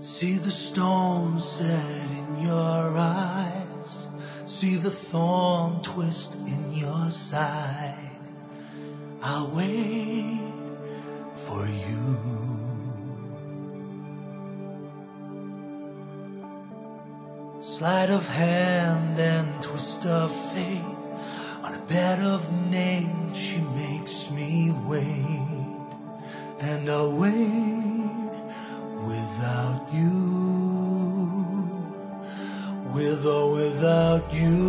See the stone set in your eyes, see the thorn twist in your side. I'll wait for you. Sleight of hand and twist of fate, on a bed of nails she makes me wait, and I'll wait without you, with or without you,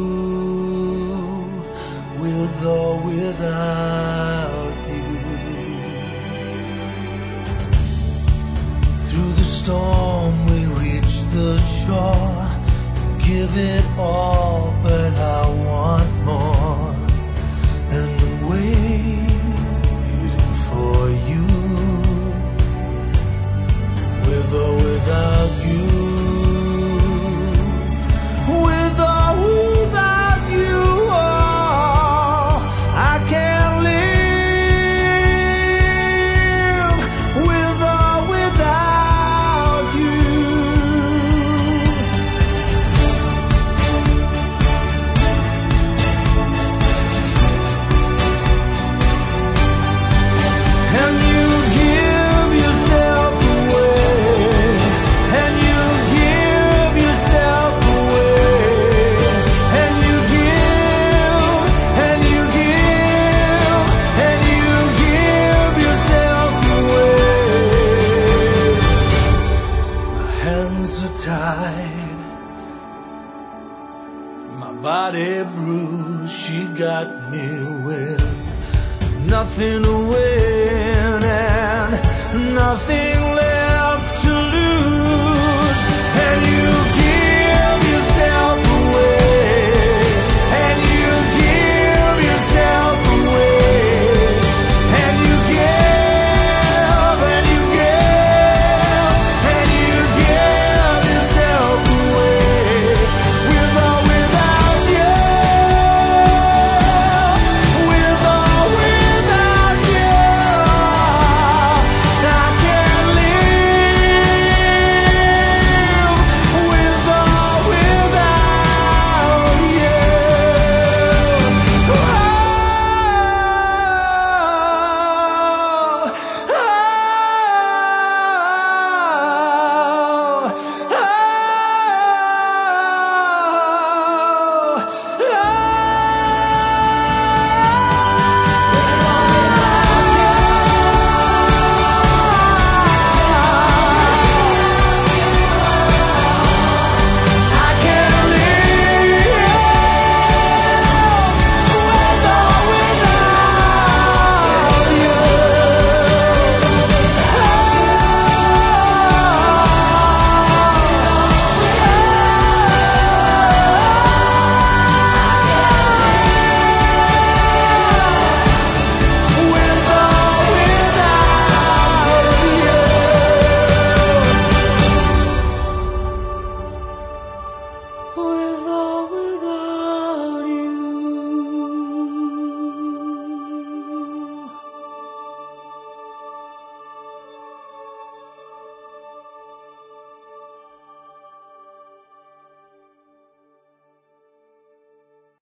with or without you. Through the storm we reach the shore, give it all, but I want more, and I'm waiting for you, with or without you, with or without you. Oh, I can't live with or without you. And you give yourself away, and you give yourself away, and you give, and you give, and you give yourself away. My hands are tied, my body bruised. She got me with nothing to win and nothing